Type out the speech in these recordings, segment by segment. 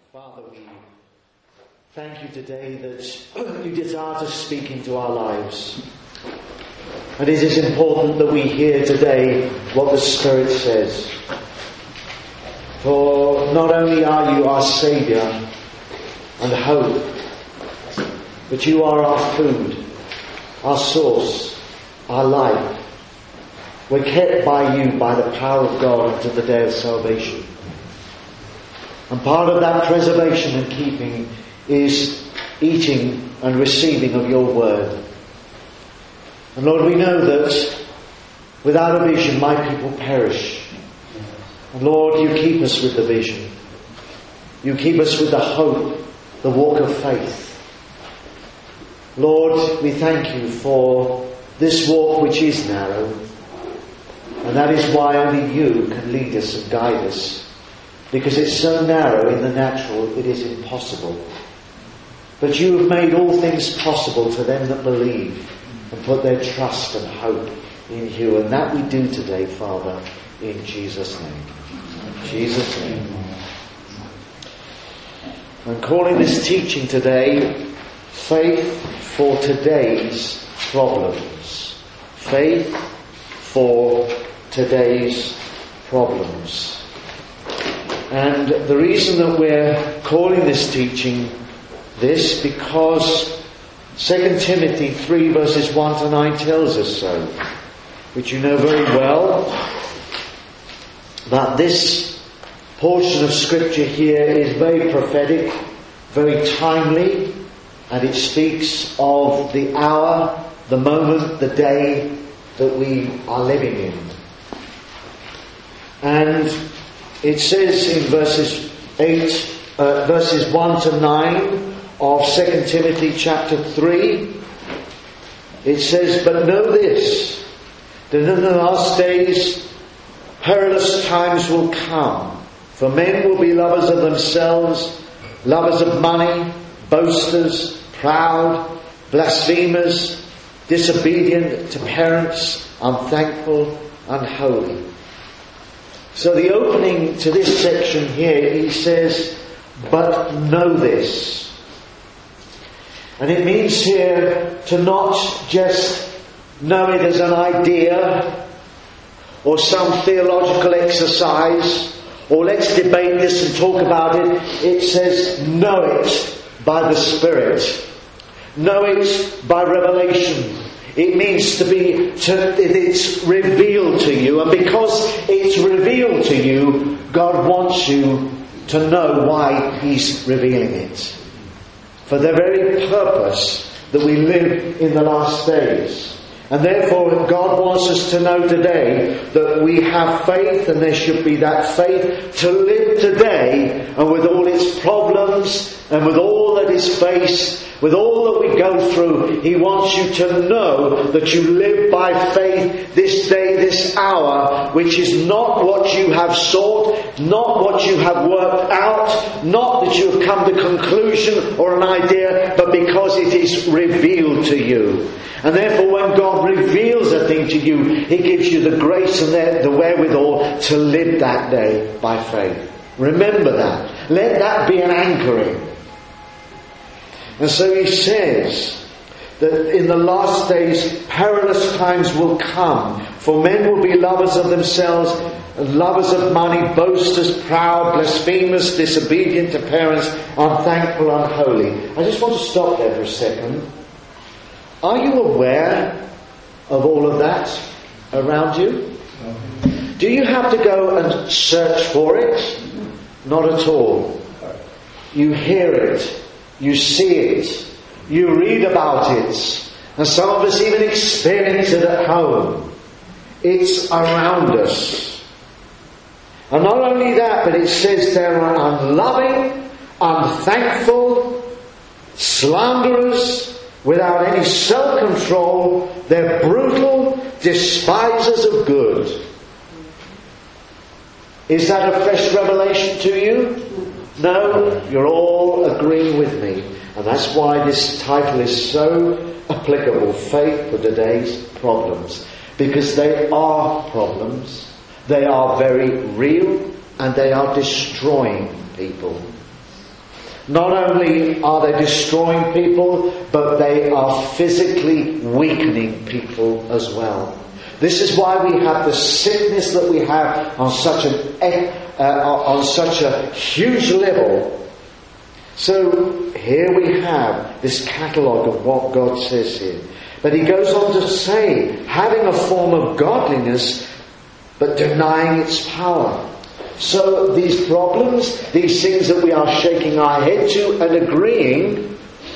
Father, we thank you today that you desire to speak into our lives. And it is important that we hear today what the Spirit says. For not only are you our Saviour and hope, but you are our food, our source, our life. We're kept by you by the power of God unto the day of salvation. And part of that preservation and keeping is eating and receiving of your word. And Lord, we know that without a vision my people perish. And Lord, you keep us with the vision. You keep us with the hope, the walk of faith. Lord, we thank you for this walk which is narrow. And that is why only you can lead us and guide us. Because it's so narrow in the natural, it is impossible. But you have made all things possible to them that believe and put their trust and hope in you. And that we do today, Father, in Jesus' name. In Jesus' name. I'm calling this teaching today, Faith for Today's Problems. Faith for Today's Problems. And the reason that we're calling this teaching this, because 2 Timothy 3 verses 1 to 9 tells us so, which you know very well, that this portion of Scripture here is very prophetic, very timely, and it speaks of the hour, the moment, the day that we are living in. And it says in verses 1 to 9 of 2 Timothy chapter 3, it says, "But know this, that in the last days perilous times will come, for men will be lovers of themselves, lovers of money, boasters, proud, blasphemers, disobedient to parents, unthankful, unholy." So the opening to this section here, he says, "But know this." And it means here to not just know it as an idea or some theological exercise, or let's debate this and talk about it. It says know it by the Spirit. Know it by revelation. It means it's revealed to you. And because it's revealed to you, God wants you to know why He's revealing it. For the very purpose that we live in the last days. And therefore God wants us to know today that we have faith, and there should be that faith to live today, and with all its problems and with all that is faced, with all that we go through, He wants you to know that you live by faith this day, this hour, which is not what you have sought, not what you have worked out, not that you have come to conclusion or an idea, but because it is revealed to you. And therefore when God reveals a thing to you, He gives you the grace and the wherewithal to live that day by faith. Remember that. Let that be an anchoring. And so he says that in the last days perilous times will come, for men will be lovers of themselves, lovers of money, boasters, proud, blasphemers, disobedient to parents, unthankful, unholy. I just want to stop there for a second. Are you aware of all of that around you? Do you have to go and search for it? Not at all. You hear it. You see it. You read about it. And some of us even experience it at home. It's around us. And not only that, but it says there are unloving, unthankful, slanderers, without any self-control. They're brutal, despisers of good. Is that a fresh revelation to you? No, you're all agreeing with me. And that's why this title is so applicable. Faith for Today's Problems. Because they are problems. They are very real, and they are destroying people. Not only are they destroying people, but they are physically weakening people as well. This is why we have the sickness that we have on such a huge level. So here we have this catalogue of what God says here. But he goes on to say, having a form of godliness, but denying its power. So these problems, these things that we are shaking our head to and agreeing,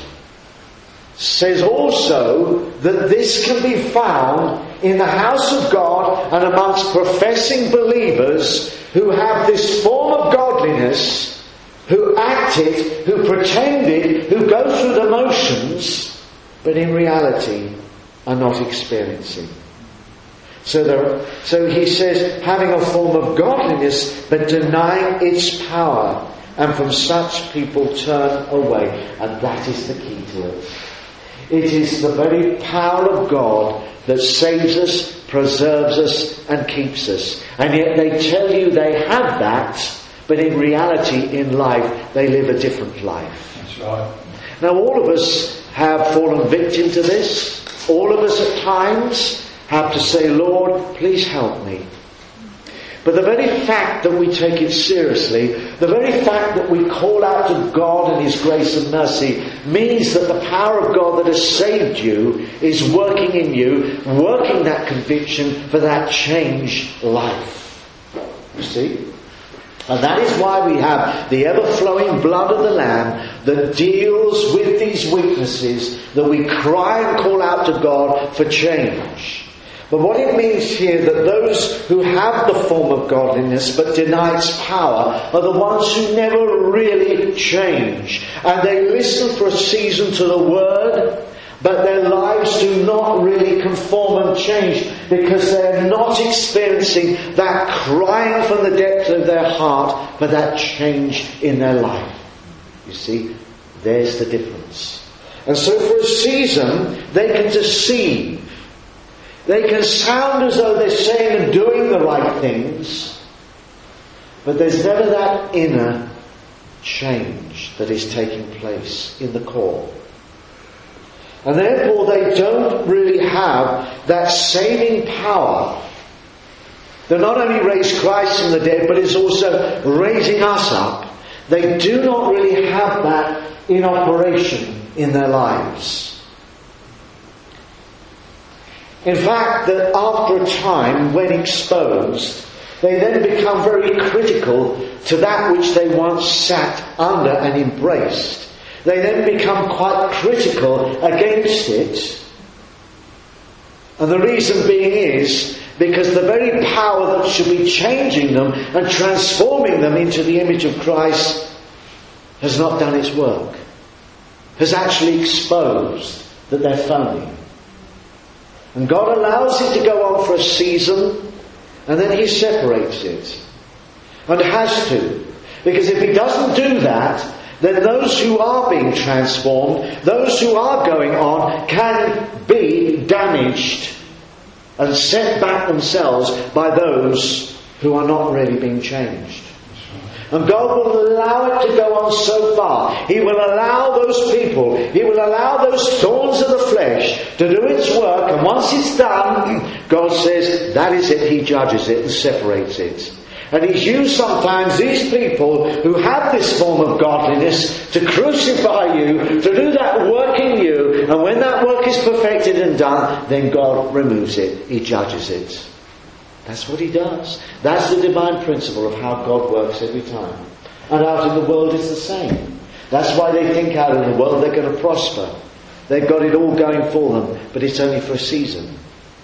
says also that this can be found in the house of God and amongst professing believers who have this form of godliness, who act it, who pretend it, who go through the motions, but in reality are not experiencing. So he says, having a form of godliness, but denying its power, and from such people turn away. And that is the key to it. It is the very power of God that saves us, preserves us, and keeps us. And yet they tell you they have that, but in reality, in life, they live a different life. That's right. Now all of us have fallen victim to this. All of us at times have to say, Lord, please help me. But the very fact that we take it seriously, the very fact that we call out to God and His grace and mercy, means that the power of God that has saved you is working in you, working that conviction for that changed life. You see? And that is why we have the ever-flowing blood of the Lamb that deals with these weaknesses, that we cry and call out to God for change. But what it means here, that those who have the form of godliness but deny its power are the ones who never really change. And they listen for a season to the Word, but their lives do not really conform and change because they're not experiencing that crying from the depth of their heart, but that change in their life. You see, there's the difference. And so for a season, they can deceive. They can sound as though they're saying and doing the right things, but there's never that inner change that is taking place in the core. And therefore they don't really have that saving power that not only raised Christ from the dead, but is also raising us up. They do not really have that in operation in their lives. In fact, that after a time, when exposed, they then become very critical to that which they once sat under and embraced. They then become quite critical against it. And the reason being is because the very power that should be changing them and transforming them into the image of Christ has not done its work. Has actually exposed that they're phony. And God allows it to go on for a season, and then He separates it. And has to. Because if He doesn't do that, then those who are being transformed, those who are going on, can be damaged and set back themselves by those who are not really being changed. And God will allow it to go on so far. He will allow those people, He will allow those thorns of the flesh to do its work, and once it's done, God says, that is it. He judges it and separates it. And He's used sometimes these people who have this form of godliness to crucify you, to do that work in you, and when that work is perfected and done, then God removes it. He judges it. That's what He does. That's the divine principle of how God works every time. And out in the world it's the same. That's why they think out in the world they're going to prosper. They've got it all going for them, but it's only for a season.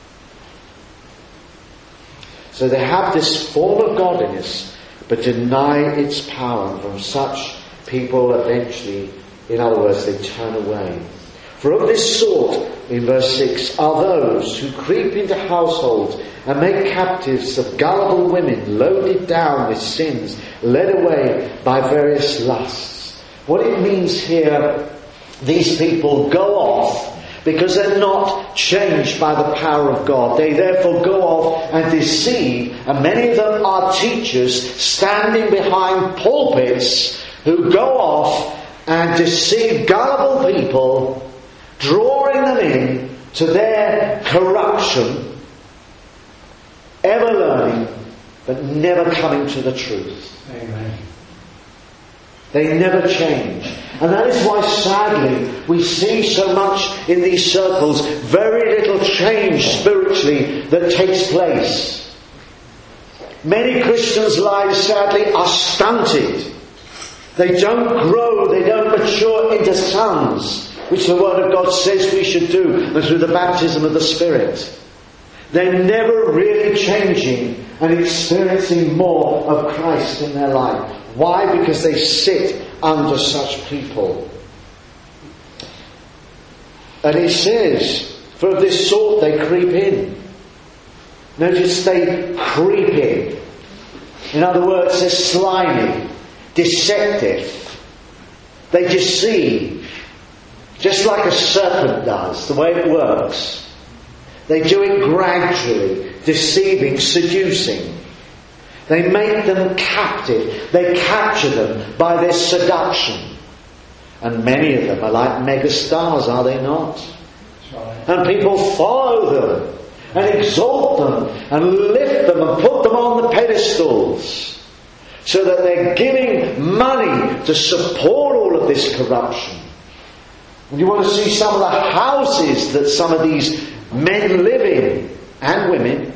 So they have this form of godliness, but deny its power. And from such people eventually, in other words, they turn away. For of this sort, in verse 6, are those who creep into households and make captives of gullible women, loaded down with sins, led away by various lusts. What it means here, these people go off because they're not changed by the power of God. They therefore go off and deceive, and many of them are teachers standing behind pulpits who go off and deceive gullible people, drawing them in to their corruption, ever learning, but never coming to the truth. Amen. They never change. And that is why, sadly, we see so much in these circles, very little change spiritually that takes place. Many Christians' lives, sadly, are stunted. They don't grow, they don't mature into sons, which the Word of God says we should do, and through the baptism of the Spirit. They're never really changing and experiencing more of Christ in their life. Why? Because they sit under such people. And it says, for of this sort they creep in. Notice they creep in. In other words, they're slimy, deceptive. They deceive. Just like a serpent does, the way it works. They do it gradually, deceiving, seducing. They make them captive. They capture them by their seduction. And many of them are like megastars, are they not? Right. And people follow them and exalt them and lift them and put them on the pedestals, so that they're giving money to support all of this corruption. And you want to see some of the houses that some of these men live in, and women.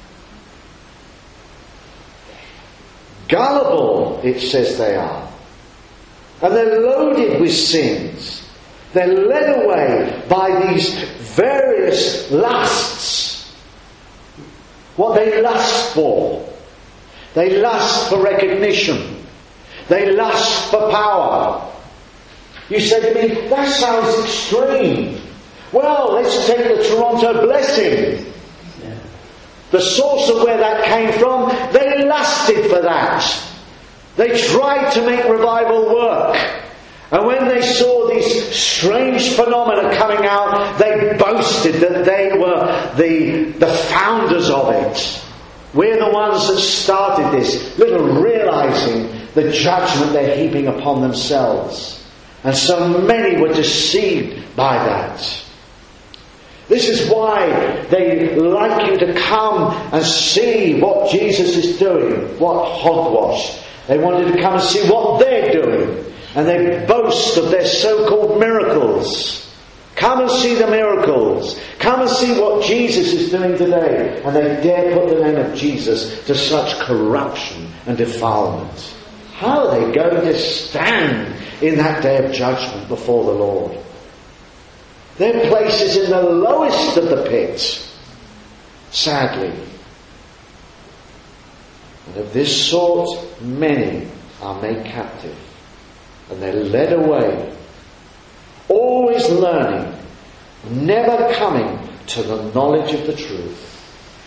Gullible, it says they are. And they're loaded with sins. They're led away by these various lusts. What they lust for. They lust for recognition. They lust for power. You say to me, that sounds extreme. Well, let's take the Toronto blessing. The source of where that came from, they lusted for that. They tried to make revival work. And when they saw these strange phenomena coming out, they boasted that they were the founders of it. We're the ones that started this, little realizing the judgment they're heaping upon themselves. And so many were deceived by that. This is why they like you to come and see what Jesus is doing, what hogwash. They wanted to come and see what they're doing. And they boast of their so-called miracles. Come and see the miracles. Come and see what Jesus is doing today. And they dare put the name of Jesus to such corruption and defilement. How are they going to stand in that day of judgment before the Lord? Their place is in the lowest of the pit, sadly. And of this sort, many are made captive. And they're led away, always learning, never coming to the knowledge of the truth.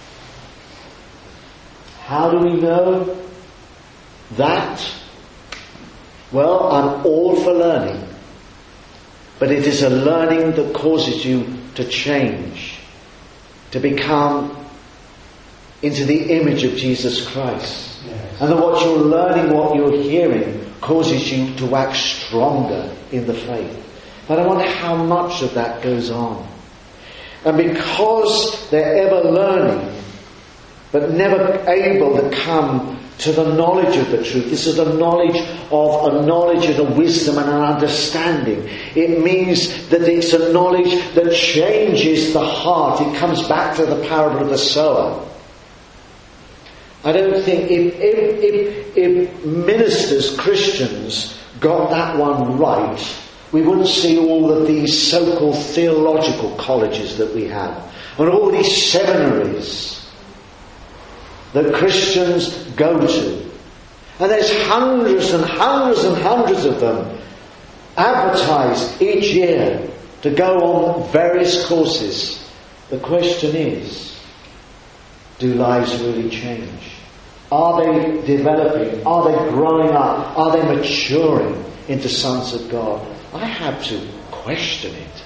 How do we know that? Well, I'm all for learning. But it is a learning that causes you to change, to become into the image of Jesus Christ. Yes. And that what you're learning, what you're hearing, causes you to wax stronger in the faith. But I wonder how much of that goes on. And because they're ever learning, but never able to come to the knowledge of the truth. This is a knowledge and a wisdom and an understanding. It means that it's a knowledge that changes the heart. It comes back to the parable of the sower. I don't think if ministers, Christians, got that one right, we wouldn't see all of these so-called theological colleges that we have, and all these seminaries that Christians go to. And there's hundreds and hundreds and hundreds of them advertised each year to go on various courses. The question is, do lives really change? Are they developing? Are they growing up? Are they maturing into sons of God? I have to question it.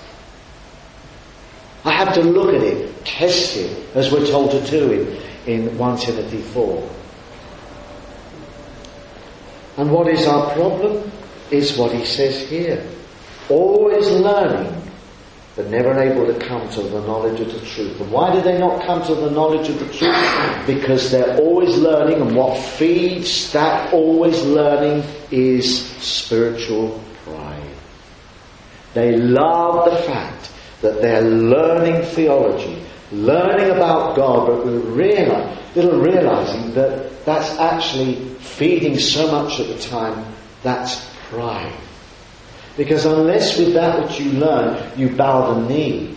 I have to look at it, test it, as we're told to do in 1 Timothy 4. And what is our problem? is what he says here. Always learning, but never able to come to the knowledge of the truth. And why do they not come to the knowledge of the truth? Because they're always learning, and what feeds that always learning is spiritual pride. They love the fact that they're learning theology, learning about God, but little realizing that that's actually feeding so much at the time, that's pride. Because unless with that which you learn, you bow the knee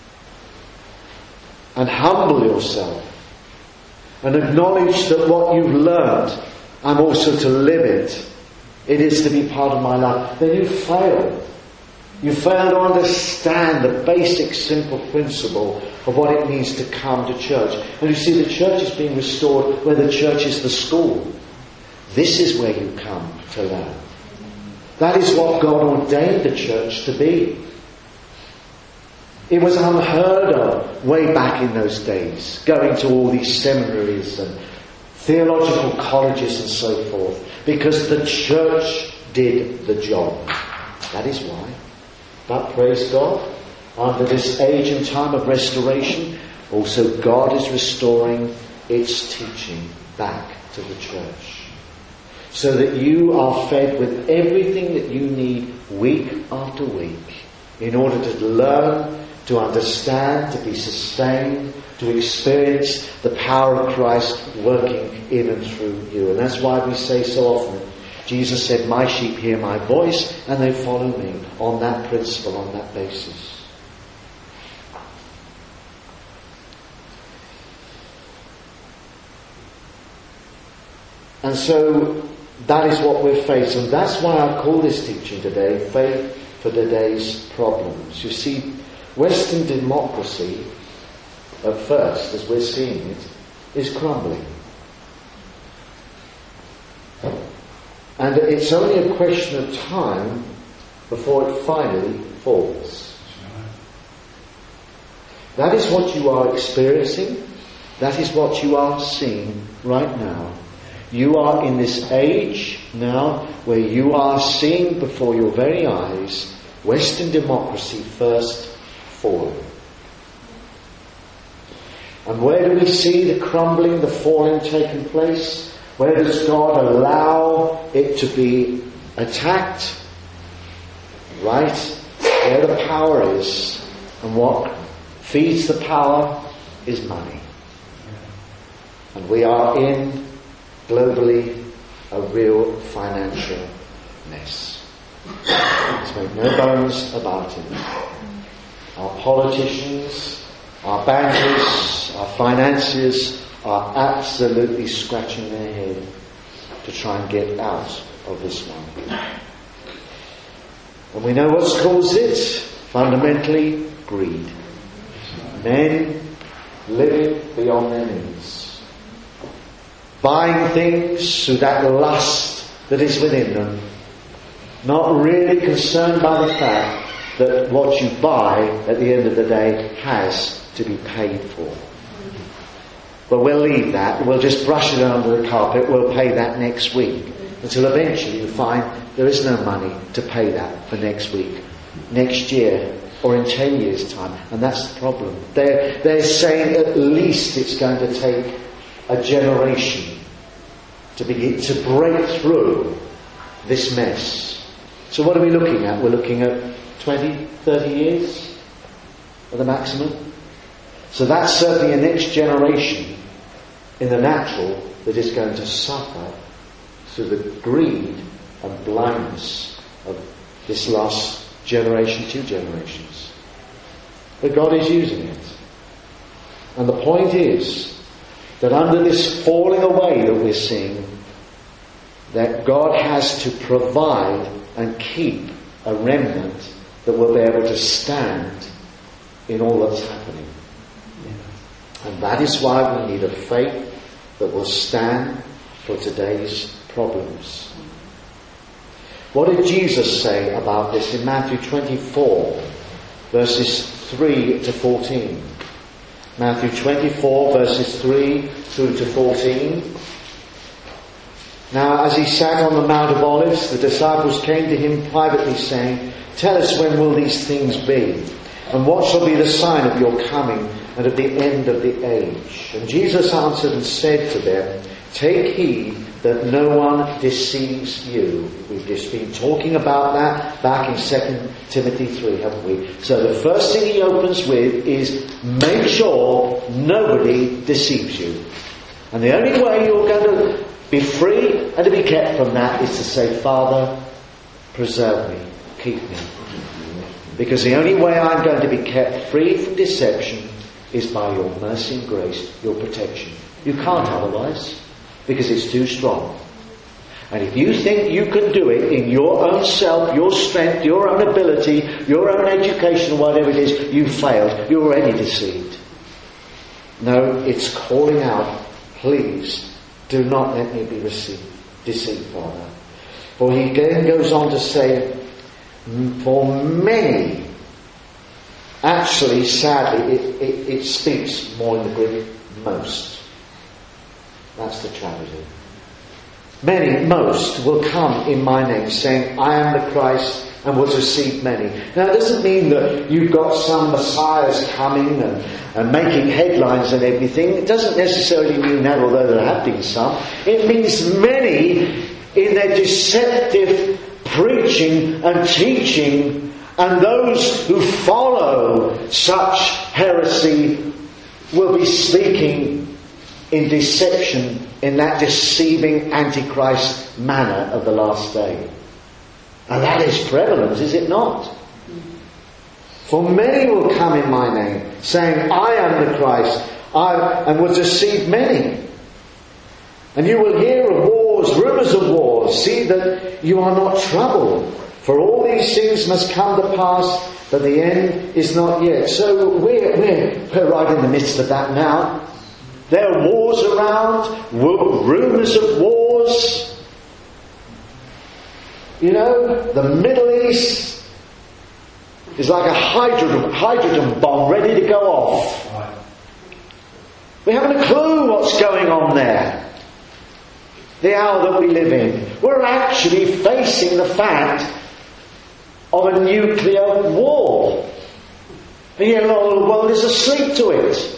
and humble yourself and acknowledge that what you've learned, I'm also to live it. It is to be part of my life. Then you fail. You fail to understand the basic simple principle of what it means to come to church. And you see, the church is being restored where the church is the school. This is where you come to learn. That is what God ordained the church to be. It was unheard of way back in those days, going to all these seminaries and theological colleges and so forth, because the church did the job. That is why. But praise God, under this age and time of restoration, also God is restoring its teaching back to the church, so that you are fed with everything that you need week after week in order to learn, to understand, to be sustained, to experience the power of Christ working in and through you. And that's why we say so often, Jesus said, my sheep hear my voice and they follow me, on that principle, on that basis. And so that is what we're facing. That's why I call this teaching today, Faith for Today's Problems. You see, Western democracy, at first, as we're seeing it, is crumbling. And it's only a question of time before it finally falls. That is what you are experiencing. That is what you are seeing right now. You are in this age now where you are seeing before your very eyes Western democracy first falling. And where do we see the crumbling, the falling taking place? Where does God allow it to be attacked? Right where the power is. And what feeds the power is money. And we are in, globally, a real financial mess. Let's make no bones about it. Our politicians, our bankers, our financiers are absolutely scratching their head to try and get out of this one. And we know what's caused it. Fundamentally, greed. Men living beyond their means. Buying things through that lust that is within them. Not really concerned by the fact that what you buy at the end of the day has to be paid for. But we'll leave that. We'll just brush it under the carpet. We'll pay that next week. Until eventually you find there is no money to pay that for next week, next year, or in 10 years' time. And that's the problem. They're saying at least it's going to take a generation to begin to break through this mess. So what are we looking at? We're looking at 20, 30 years at the maximum. So that's certainly a next generation in the natural that is going to suffer through the greed and blindness of this last generation, 2 generations. But God is using it. And the point is that under this falling away that we're seeing, that God has to provide and keep a remnant that will be able to stand in all that's happening. And that is why we need a faith that will stand for today's problems. What did Jesus say about this in Matthew 24, verses 3 to 14? Matthew 24, verses 3 through to 14. Now, as he sat on the Mount of Olives, the disciples came to him privately, saying, "Tell us, when will these things be? And what shall be the sign of your coming and of the end of the age?" And Jesus answered and said to them, "Take heed that no one deceives you." We've just been talking about that back in 2 Timothy 3, haven't we? So the first thing he opens with is make sure nobody deceives you. And the only way you're going to be free and to be kept from that is to say, "Father, preserve me, keep me." Because the only way I'm going to be kept free from deception is by your mercy and grace, your protection. You can't otherwise, because it's too strong. And if you think you can do it in your own self, your strength, your own ability, your own education, whatever it is, you've failed. You're already deceived. No, it's calling out, "Please, do not let me be deceived, Father." For he then goes on to say, for many, actually, sadly, it speaks more in the Greek, most. That's the tragedy. Many, most, will come in my name, saying, "I am the Christ," and will deceive many. Now, it doesn't mean that you've got some messiahs coming and making headlines and everything. It doesn't necessarily mean that, although there have been some. It means many in their deceptive preaching and teaching, and those who follow such heresy will be speaking in deception, in that deceiving Antichrist manner of the last day. And that is prevalent, is it not? For many will come in my name, saying, "I am the Christ," and will deceive many. And you will hear of wars, rumours of wars. See that you are not troubled, for all these things must come to pass, but the end is not yet. So we're right in the midst of that now. There are wars around, rumours of wars. You know, the Middle East is like a hydrogen bomb ready to go off. We haven't a clue what's going on there. The hour that we live in. We're actually facing the fact of a nuclear war. And yet all the world is asleep to it.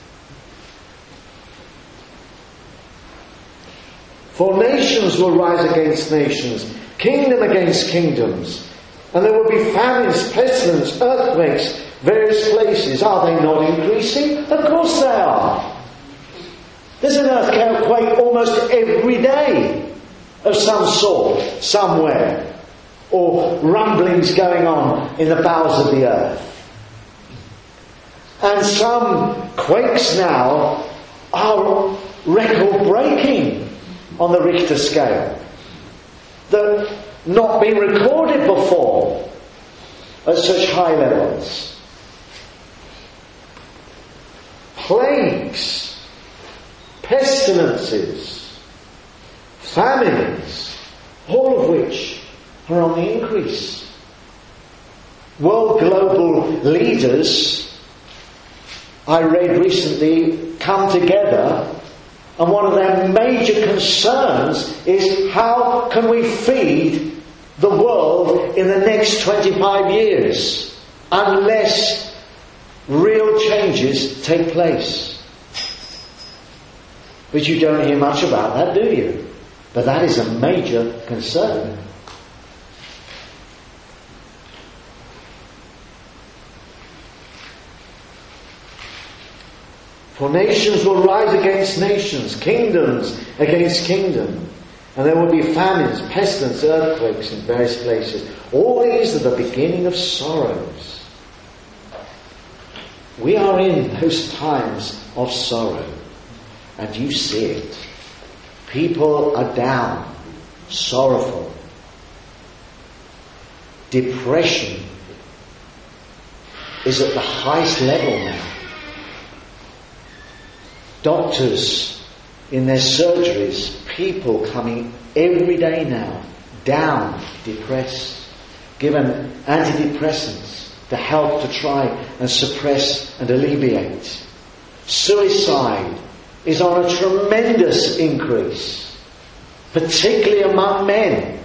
For nations will rise against nations, kingdom against kingdoms. And there will be famines, pestilence, earthquakes, various places. Are they not increasing? Of course they are. There's an earthquake almost every day of some sort, somewhere. Or rumblings going on in the bowels of the earth. And some quakes now are record-breaking on the Richter scale. That not been recorded before at such high levels. Plagues, pestilences, famines, all of which are on the increase. World global leaders, I read recently, come together, and one of their major concerns is how can we feed the world in the next 25 years unless real changes take place. But you don't hear much about that, do you? But that is a major concern. For nations will rise against nations, kingdoms against kingdom. And there will be famines, pestilence, earthquakes in various places. All these are the beginning of sorrows. We are in those times of sorrow. And you see it. People are down, sorrowful. Depression is at the highest level now. Doctors in their surgeries, people coming every day now, down, depressed, given antidepressants to help to try and suppress and alleviate. Suicide is on a tremendous increase. particularly among men.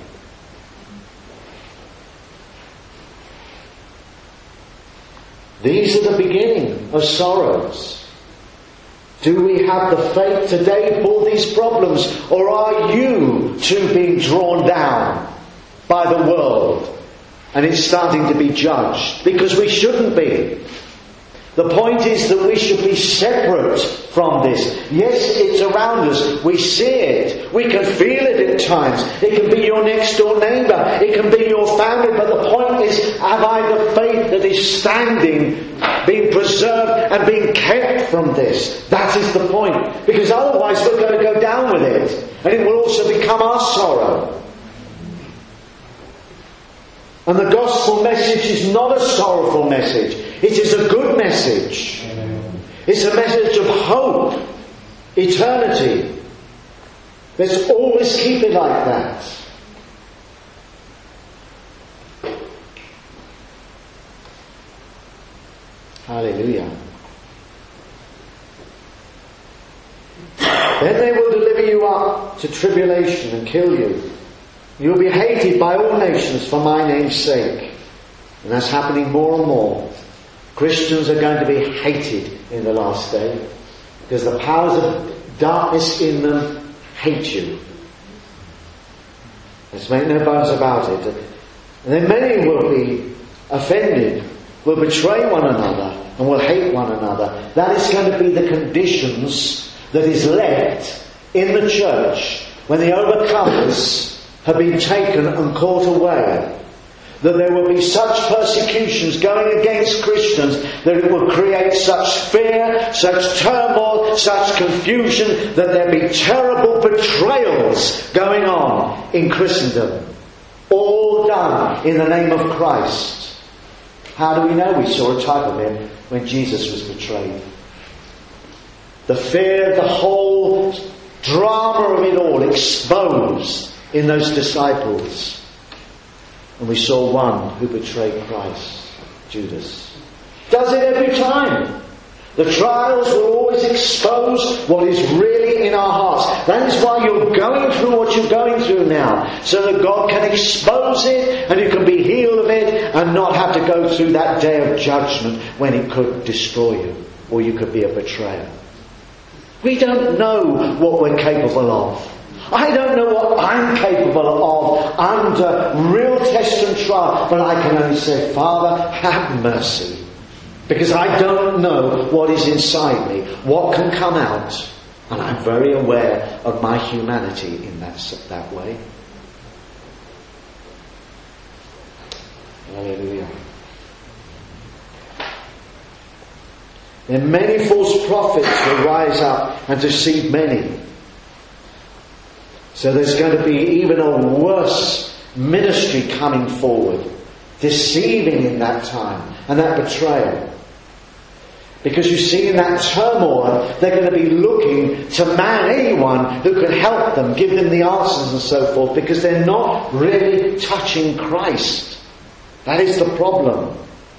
These are the beginning of sorrows. Do we have the faith today for these problems, or are you too being drawn down by the world and it's starting to be judged? Because we shouldn't be. The point is that we should be separate from this. Yes, it's around us. We see it. We can feel it at times. It can be your next door neighbour. It can be your family. But the point is, have I the faith that is standing, being preserved and being kept from this? That is the point. Because otherwise we're going to go down with it. And it will also become our sorrow. And the gospel message is not a sorrowful message. It is a good message. It's a message of hope, eternity. Let's always keep it like that. Hallelujah. Then they will deliver you up to tribulation and kill you. You'll be hated by all nations for my name's sake. And that's happening more and more. Christians are going to be hated in the last day because the powers of darkness in them hate you. Let's make no bones about it. And then many will be offended, will betray one another and will hate one another. That is going to be the conditions that is left in the church when the overcomers have been taken and caught away. That there will be such persecutions going against Christians that it will create such fear, such turmoil, such confusion, that there be terrible betrayals going on in Christendom. All done in the name of Christ. How do we know? We saw a type of it when Jesus was betrayed. The fear, the whole drama of it all exposed in those disciples. And we saw one who betrayed Christ, Judas. Does it every time. The trials will always expose what is really in our hearts. That is why you're going through what you're going through now. So that God can expose it and you can be healed of it and not have to go through that day of judgment when it could destroy you. Or you could be a betrayer. We don't know what we're capable of. I don't know what I'm capable of under real test and trial, but I can only say, Father, have mercy. Because I don't know what is inside me, what can come out. And I'm very aware of my humanity in that way. Hallelujah. Then many false prophets will rise up and deceive many. So there's going to be even a worse ministry coming forward. Deceiving in that time and that betrayal. Because you see in that turmoil, they're going to be looking to man anyone who can help them, give them the answers and so forth, because they're not really touching Christ. That is the problem.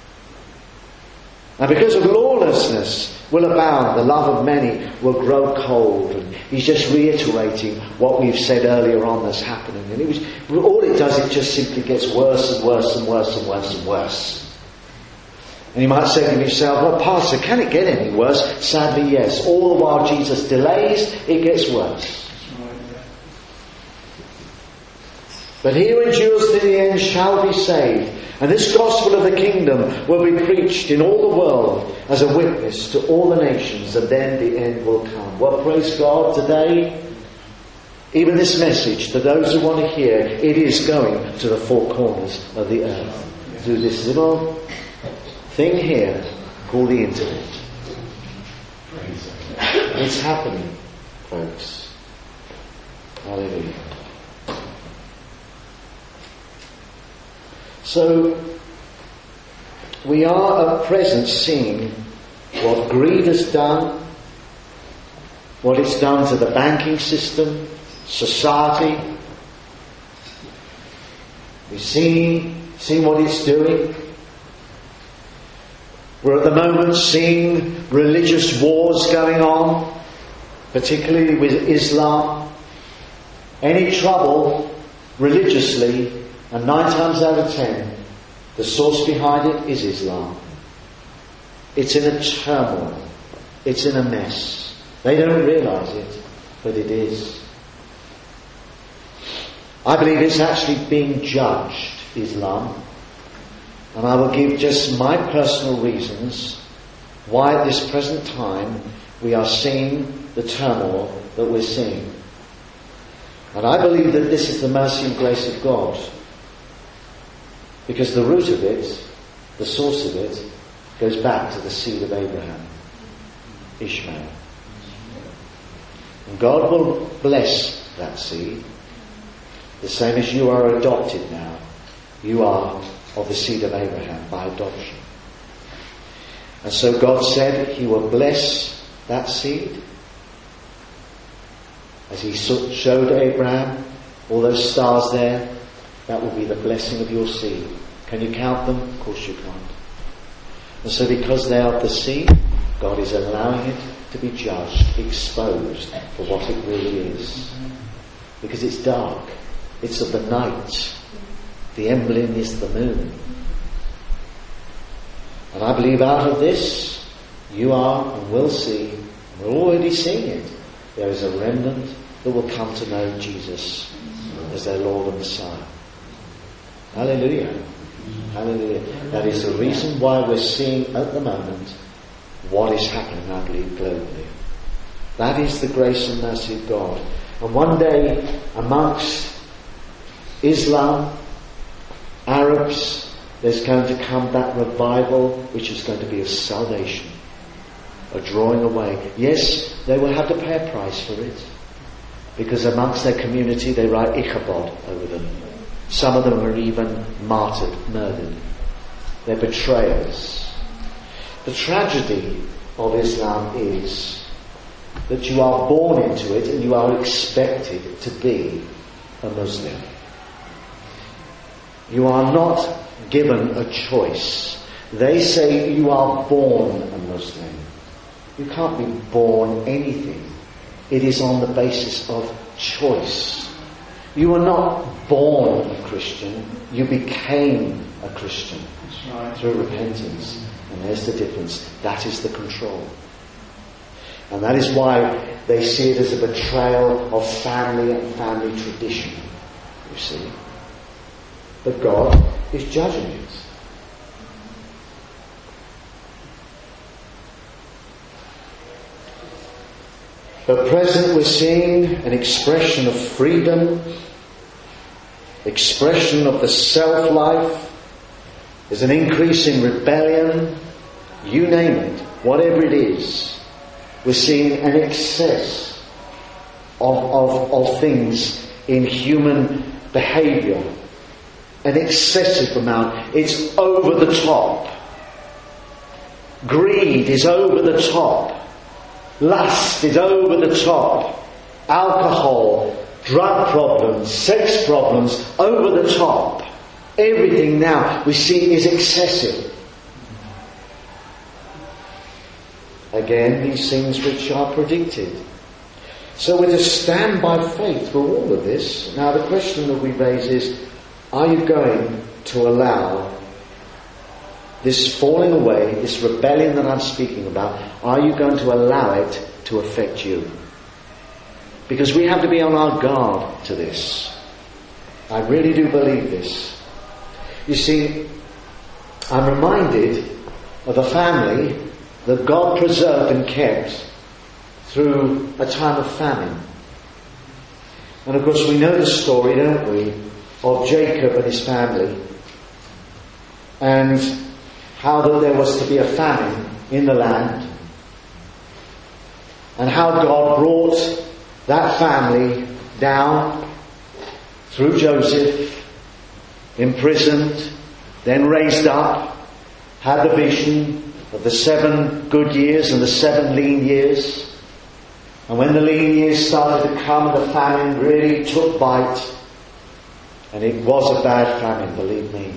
And because of lawlessness will abound, the love of many will grow cold. And he's just reiterating what we've said earlier on that's happening. And all it does, it just simply gets worse and worse and worse and worse and worse. And you might say to yourself, well, Pastor, can it get any worse? Sadly, yes. All the while Jesus delays, it gets worse. But he who endures to the end shall be saved. And this gospel of the kingdom will be preached in all the world as a witness to all the nations, and then the end will come. Well, praise God, today, even this message, to those who want to hear, it is going to the four corners of the earth. Through this little thing here called the internet. It's happening, folks. Hallelujah. So, we are at present seeing what greed has done, what it's done to the banking system, society. We've seen what it's doing. We're at the moment seeing religious wars going on, particularly with Islam. Any trouble religiously, and 9 times out of 10, the source behind it is Islam. It's in a turmoil. It's in a mess. They don't realise it, but it is. I believe it's actually being judged, Islam. And I will give just my personal reasons why at this present time we are seeing the turmoil that we're seeing. And I believe that this is the mercy and grace of God. Because the root of it, the source of it, goes back to the seed of Abraham, Ishmael. And God will bless that seed, the same as you are adopted now. You are of the seed of Abraham by adoption. And so God said He will bless that seed. As He showed Abraham all those stars there, that will be the blessing of your seed. Can you count them? Of course you can't. And so because they are the seed, God is allowing it to be judged, exposed for what it really is. Because it's dark. It's of the night. The emblem is the moon. And I believe out of this, you are and will see, and we're already seeing it, there is a remnant that will come to know Jesus as their Lord and Messiah. Hallelujah. Hallelujah. That is the reason why we're seeing at the moment what is happening, I believe, globally. That is the grace and mercy of God. And one day, amongst Islam, Arabs, there's going to come that revival which is going to be of salvation, a drawing away. Yes, they will have to pay a price for it, because amongst their community they write Ichabod over them. Some of them are even martyred, murdered. They're betrayers. The tragedy of Islam is that you are born into it and you are expected to be a Muslim. You are not given a choice. They say you are born a Muslim. You can't be born anything. It is on the basis of choice. You are not born a Christian. You became a Christian through repentance. And there's the difference. That is the control. And that is why they see it as a betrayal of family and family tradition. You see. But God is judging it. At present we're seeing an expression of freedom, expression of the self-life. There's an increase in rebellion, you name it, whatever it is. We're seeing an excess of things in human behaviour. An excessive amount. It's over the top. Greed is over the top. Lust is over the top. Alcohol, drug problems, sex problems, over the top. Everything now we see is excessive. Again, these things which are predicted. So we're to stand by faith through all of this. Now the question that we raise is, are you going to allow this falling away, this rebellion that I'm speaking about, are you going to allow it to affect you? Because we have to be on our guard to this. I really do believe this. You see, I'm reminded of a family that God preserved and kept through a time of famine. And of course we know the story, don't we, of Jacob and his family, and how that there was to be a famine in the land, and how God brought that family down through Joseph, imprisoned, then raised up, had the vision of the 7 good years and the 7 lean years. And when the lean years started to come, the famine really took bite. And it was a bad famine, believe me.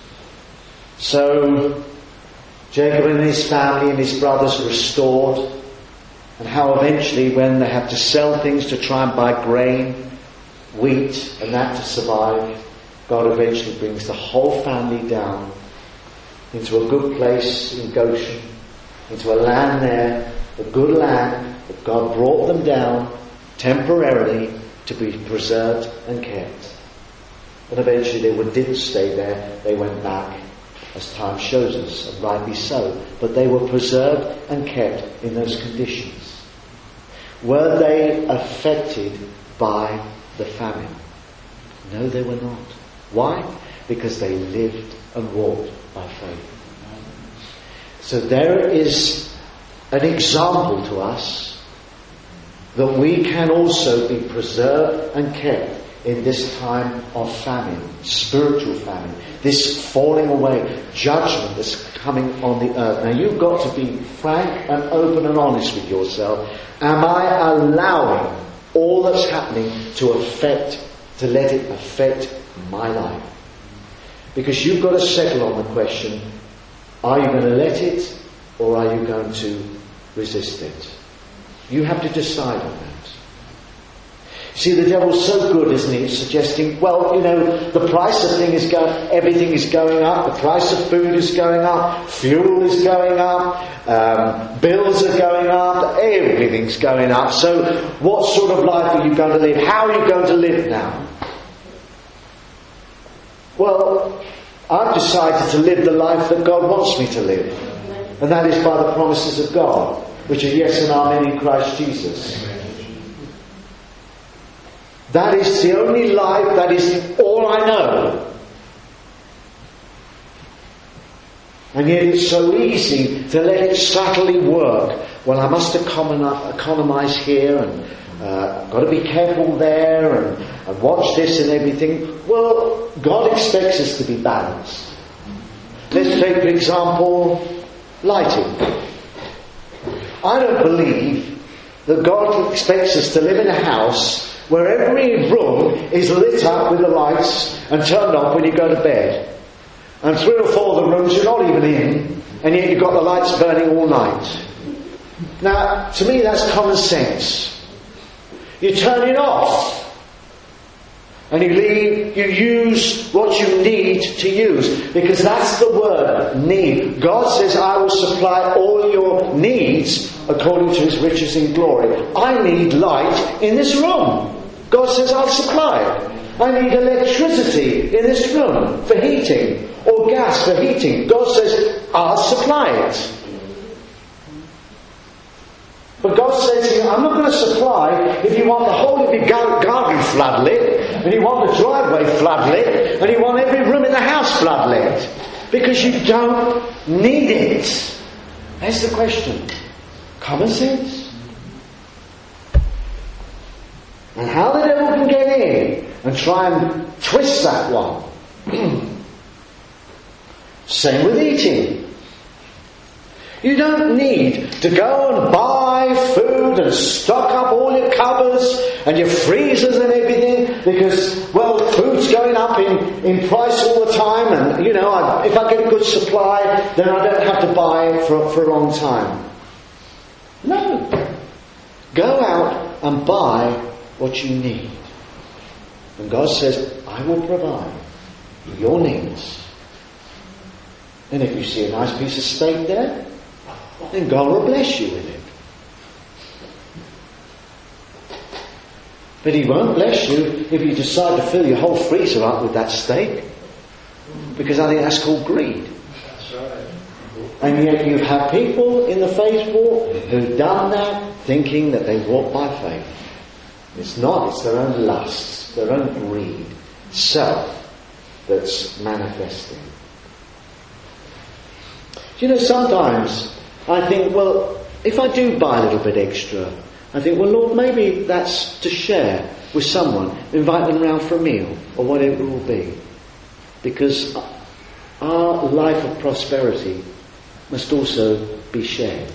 So Jacob and his family and his brothers restored. And how eventually when they have to sell things to try and buy grain, wheat and that to survive, God eventually brings the whole family down into a good place in Goshen, into a land there, a good land that God brought them down temporarily to be preserved and kept. And eventually they didn't stay there, they went back, as time shows us, and rightly so. But they were preserved and kept in those conditions. Were they affected by the famine? No, they were not. Why? Because they lived and walked by faith. So there is an example to us that we can also be preserved and kept in this time of famine, spiritual famine, this falling away, judgment that's coming on the earth. Now you've got to be frank and open and honest with yourself. Am I allowing all that's happening to let it affect my life? Because you've got to settle on the question, are you going to let it or are you going to resist it? You have to decide on that. See, the devil's so good, isn't he? It's suggesting, well, the price of everything is going up. The price of food is going up. Fuel is going up. Bills are going up. Everything's going up. So what sort of life are you going to live? How are you going to live now? Well, I've decided to live the life that God wants me to live. And that is by the promises of God, which are yes and amen in Christ Jesus. That is the only life, that is all I know. And yet it's so easy to let it subtly work. Well, I must economise here and got to be careful there and watch this and everything. Well, God expects us to be balanced. Let's take, for example, lighting. I don't believe that God expects us to live in a house where every room is lit up with the lights and turned off when you go to bed. And 3 or 4 of the rooms you're not even in, and yet you've got the lights burning all night. Now, to me that's common sense. You turn it off. And you use what you need to use. Because that's the word, need. God says, I will supply all your needs according to His riches in glory. I need light in this room. God says, I'll supply it. I need electricity in this room for heating, or gas for heating. God says, I'll supply it. But God says to you, I'm not going to supply if you want the whole of your garden floodlit, and you want the driveway floodlit, and you want every room in the house floodlit. Because you don't need it. That's the question. Common sense. And how the devil can get in and try and twist that one. Same with eating. You don't need to go and buy food and stock up all your cupboards and your freezers and everything because, well, food's going up in price all the time and, if I get a good supply, then I don't have to buy it for a long time. No. Go out and buy what you need. And God says, I will provide your needs. And if you see a nice piece of steak there, then God will bless you with it. But He won't bless you if you decide to fill your whole freezer up with that steak. Because I think that's called greed. That's right. And yet you have people in the faith walk who've done that thinking that they walk by faith. It's not, it's their own lusts, their own greed, self that's manifesting. Sometimes I think, well, if I do buy a little bit extra, I think, well, Lord, maybe that's to share with someone, invite them round for a meal, or whatever it will be. Because our life of prosperity must also be shared.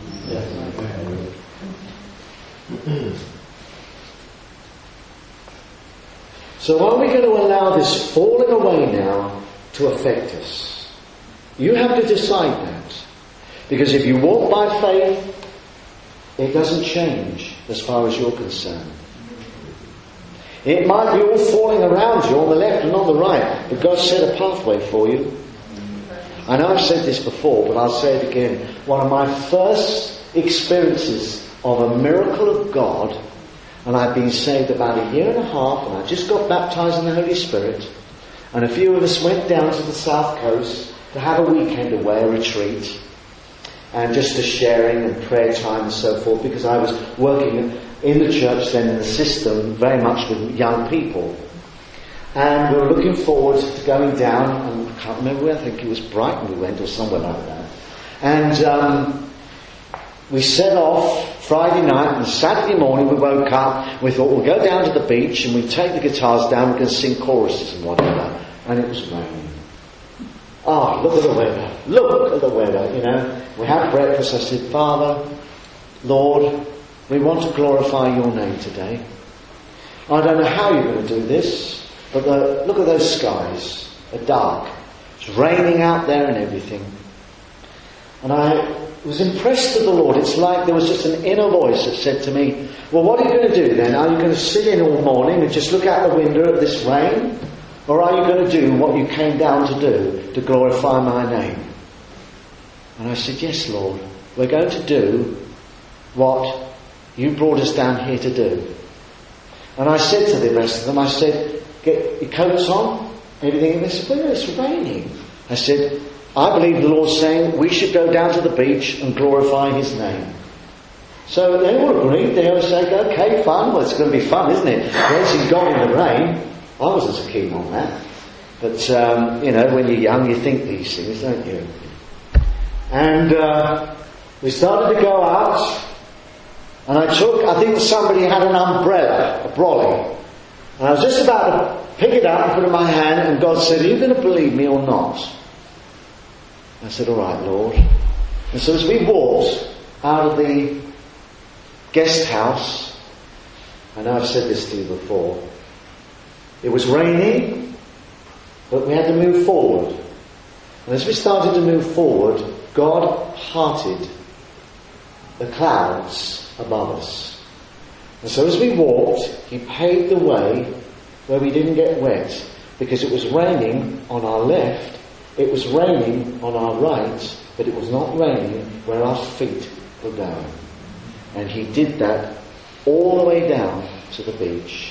So are we going to allow this falling away now to affect us? You have to decide that. Because if you walk by faith, it doesn't change as far as you're concerned. It might be all falling around you on the left and on the right, but God set a pathway for you. I know I've said this before, but I'll say it again. One of my first experiences of a miracle of God, and I've been saved about 1.5 years, and I just got baptised in the Holy Spirit, and a few of us went down to the south coast to have a weekend away, a retreat, and just a sharing and prayer time and so forth, because I was working in the church then, in the system, very much with young people. And we were looking forward to going down, and I can't remember where, I think it was Brighton we went, or somewhere like that. And we set off Friday night, and Saturday morning we woke up, we thought we'll go down to the beach, and we take the guitars down, we're going to sing choruses and whatever. And it was raining. Oh, look at the weather. Look at the weather, you know. We had breakfast. I said, Father, Lord, we want to glorify your name today. I don't know how you're going to do this, but look at those skies. They're dark. It's raining out there and everything. And I was impressed with the Lord. It's like there was just an inner voice that said to me, well, what are you going to do then? Are you going to sit in all morning and just look out the window at this rain? Or are you going to do what you came down to do, to glorify my name? And I said, yes, Lord, we're going to do what you brought us down here to do. And I said to the rest of them, I said, get your coats on, everything. And they said, well, it's raining. I said, I believe the Lord's saying we should go down to the beach and glorify his name. So they all agreed. They all said, okay, fun. Well, it's going to be fun, isn't it? Once he's gone in the rain. I wasn't so keen on that. But, you know, when you're young, you think these things, don't you? And we started to go out. And I think somebody had an umbrella, a brolly. And I was just about to pick it up and put it in my hand. And God said, are you going to believe me or not? I said, all right, Lord. And so as we walked out of the guest house, I know I've said this to you before, it was raining, but we had to move forward. And as we started to move forward, God parted the clouds above us. And so as we walked, he paved the way where we didn't get wet, because it was raining on our left, it was raining on our right, but it was not raining where our feet were going. And he did that all the way down to the beach.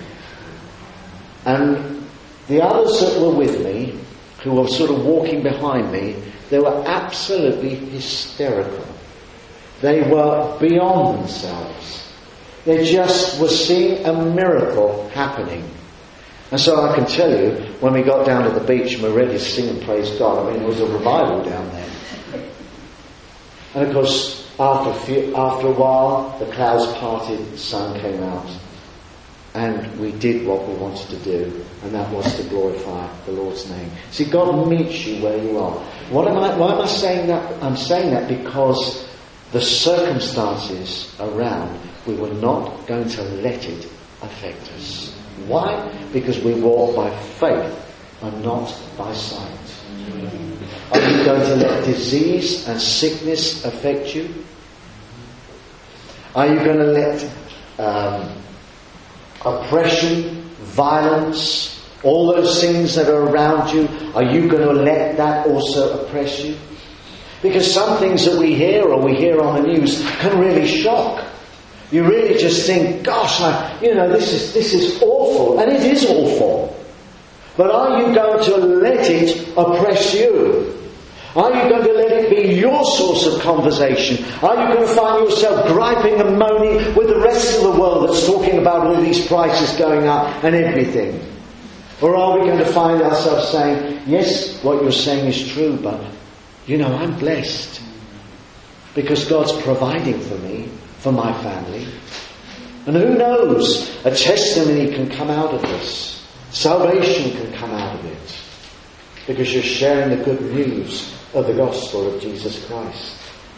And the others that were with me, who were sort of walking behind me, they were absolutely hysterical. They were beyond themselves. They just were seeing a miracle happening. And so I can tell you, when we got down to the beach and we were ready to sing and praise God, I mean, there was a revival down there. And of course, after a while, the clouds parted, the sun came out. And we did what we wanted to do, and that was to glorify the Lord's name. See, God meets you where you are. Why am I saying that? I'm saying that because the circumstances around, we were not going to let it affect us. Why? Because we walk by faith and not by sight. Are you going to let disease and sickness affect you? Are you going to let oppression, violence, all those things that are around you, are you going to let that also oppress you? Because some things that we hear or we hear on the news can really shock. You really just think, gosh, this is awful. And it is awful. But are you going to let it oppress you? Are you going to let it be your source of conversation? Are you going to find yourself griping and moaning with the rest of the world that's talking about all these prices going up and everything? Or are we going to find ourselves saying, yes, what you're saying is true, but, I'm blessed because God's providing for me, for my family. And who knows, a testimony can come out of this. Salvation can come out of it. Because you're sharing the good news of the gospel of Jesus Christ.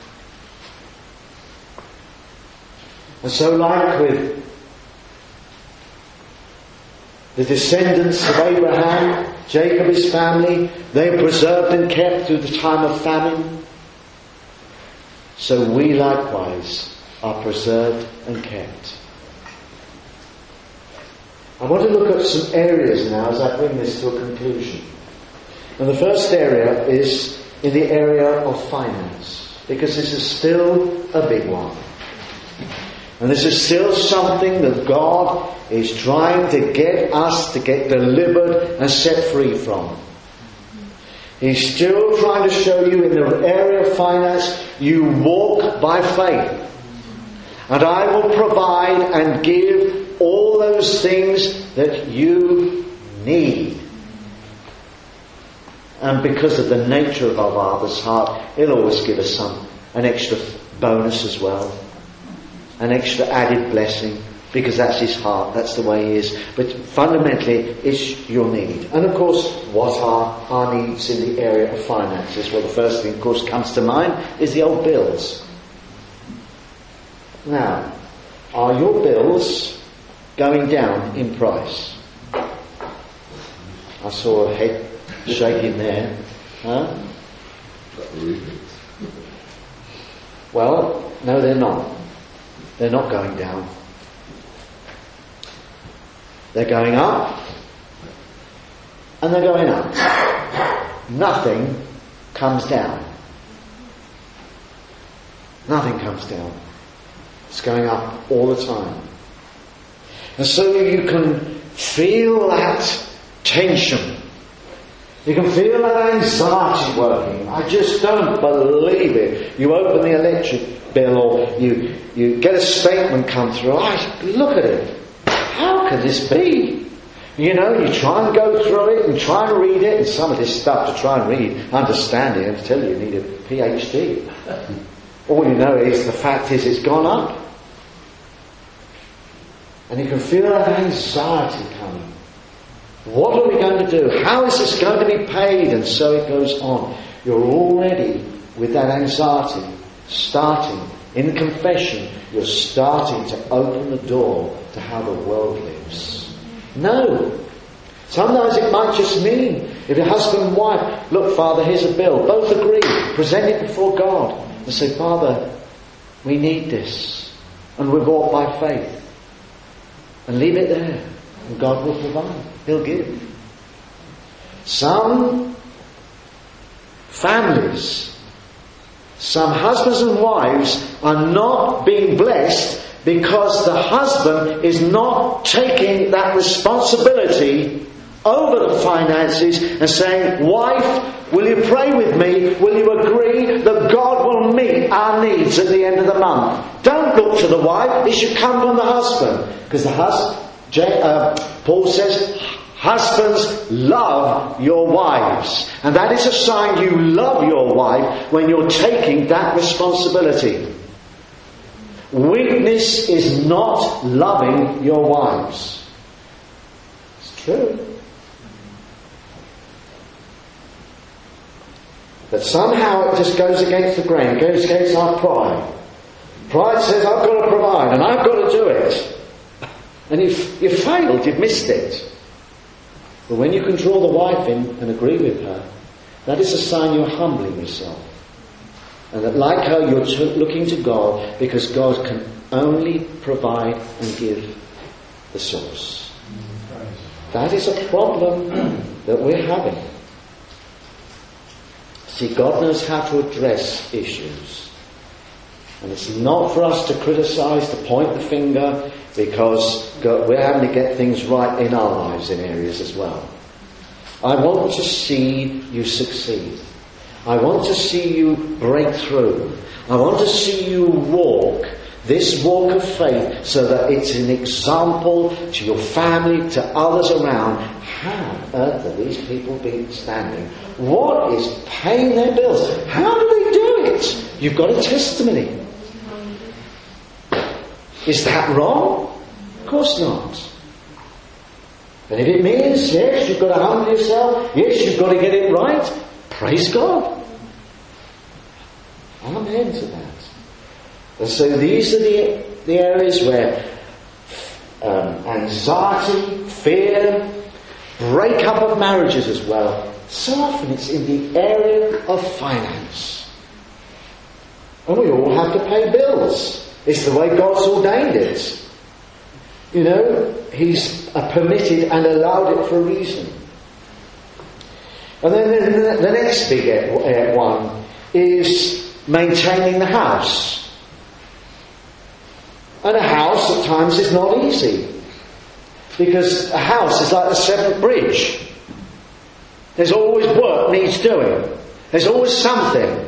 And so like with the descendants of Abraham, Jacob, his family, they are preserved and kept through the time of famine. So we likewise are preserved and kept. I want to look at some areas now as I bring this to a conclusion. And the first area is in the area of finance, because this is still a big one. And this is still something that God is trying to get us to get delivered and set free from. He's still trying to show you in the area of finance, you walk by faith. And I will provide and give all those things that you need. And because of the nature of our Father's heart, He'll always give us an extra bonus as well. An extra added blessing, because that's His heart, that's the way He is. But fundamentally, it's your need. And of course, what are our needs in the area of finances? Well, the first thing, of course, comes to mind is the old bills. Now, are your bills going down in price? I saw a head shaking there. Huh? Well, no, they're not. They're not going down. They're going up, and they're going up. Nothing comes down. Nothing comes down. It's going up all the time. And so you can feel that tension. You can feel that anxiety working. I just don't believe it. You open the electric bill, or you get a statement come through. Look at it. How can this be? You know, you try and go through it and try and read it, and some of this stuff to try and read, understand it, and to tell you need a PhD. All you know is the fact is it's gone up. And you can feel that anxiety coming. What are we going to do? How is this going to be paid? And so it goes on. You're already with that anxiety starting in confession. You're starting to open the door to how the world lives. No. Sometimes it might just mean, if you're husband and wife, look, Father, here's a bill. Both agree. Present it before God. And say, Father, we need this. And we walk by faith. And leave it there. And God will provide. He'll give. Some families, some husbands and wives are not being blessed because the husband is not taking that responsibility over the finances and saying, wife, will you pray with me? Will you agree that God will meet our needs at the end of the month? Don't look to the wife. It should come from the husband. Because Paul says, husbands, love your wives. And that is a sign you love your wife when you're taking that responsibility. Weakness is not loving your wives. It's true. But somehow it just goes against the grain, goes against our pride. Pride says, I've got to provide and I've got to do it. And you've failed, you've missed it. But when you can draw the wife in and agree with her, that is a sign you're humbling yourself. And that like her, you're looking to God, because God can only provide and give the source. That is a problem that we're having. See, God knows how to address issues. And it's not for us to criticise, to point the finger, because we're having to get things right in our lives in areas as well. I want to see you succeed. I want to see you break through. I want to see you walk this walk of faith so that it's an example to your family, to others around. How on earth are these people been standing? What is paying their bills? How do they do it? You've got a testimony. Is that wrong? Of course not. And if it means, yes, you've got to humble yourself, yes, you've got to get it right, praise God. Amen to that. And so these are the areas where anxiety, fear, breakup of marriages as well. So often it's in the area of finance. And we all have to pay bills. It's the way God's ordained it. You know, He's permitted and allowed it for a reason. And then the next big one is maintaining the house. And a house at times is not easy. Because a house is like the Severn Bridge. There's always work needs doing. There's always something.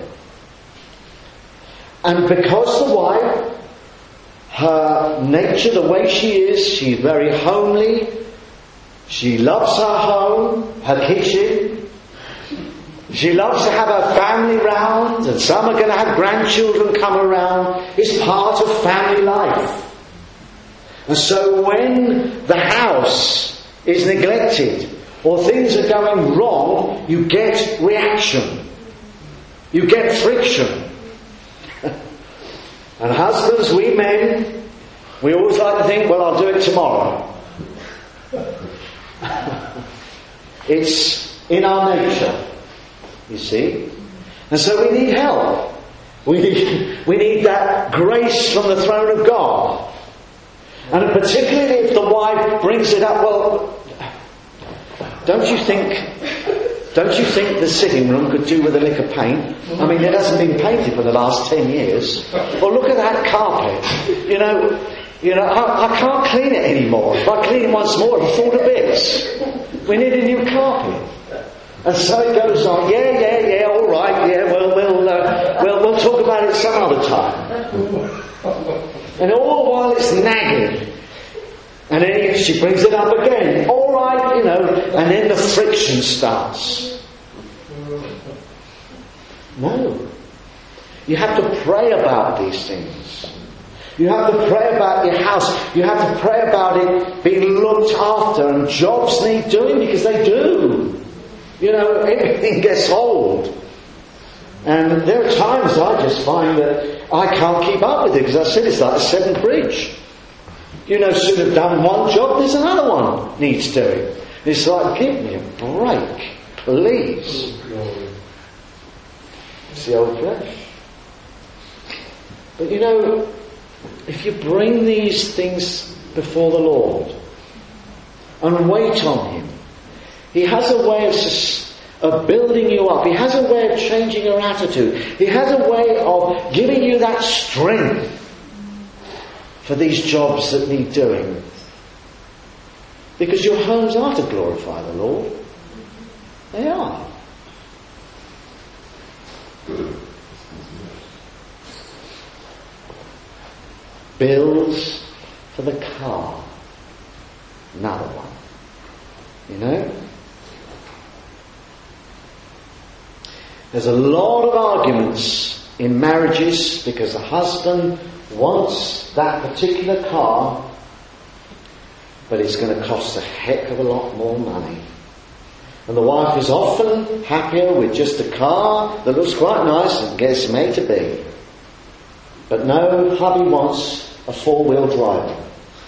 And because the wife, her nature, the way she is, she's very homely. She loves her home, her kitchen. She loves to have her family round, and some are going to have grandchildren come around. It's part of family life. And so when the house is neglected, or things are going wrong, you get reaction. You get friction. And husbands, we men, we always like to think, well, I'll do it tomorrow. It's in our nature, you see. And so we need help. We need that grace from the throne of God. And particularly if the wife brings it up, well, don't you think the sitting room could do with a lick of paint? I mean, it hasn't been painted for the last 10 years. Or look at that carpet. You know, I can't clean it anymore. If I clean it once more, it'll fall to bits. We need a new carpet. And so it goes on. Yeah, all right. Yeah, we'll talk about it some other time. And all the while it's nagging. And then she brings it up again. All right, and then the friction starts. No. You have to pray about these things. You have to pray about your house. You have to pray about it being looked after. And jobs need doing because they do. Everything gets old. And there are times I just find that I can't keep up with it because I said it's like a Severn Bridge. Should have done one job, there's another one needs doing. It's like, give me a break, please. It's the old flesh. But if you bring these things before the Lord and wait on Him, He has a way of building you up. He has a way of changing your attitude. He has a way of giving you that strength for these jobs that need doing. Because your homes are to glorify the Lord. They are. Bills for the car. Another one. There's a lot of arguments in marriages because the husband wants that particular car, but it's going to cost a heck of a lot more money. And the wife is often happier with just a car that looks quite nice and gets from A to B. But no, hubby wants a 4-wheel driver.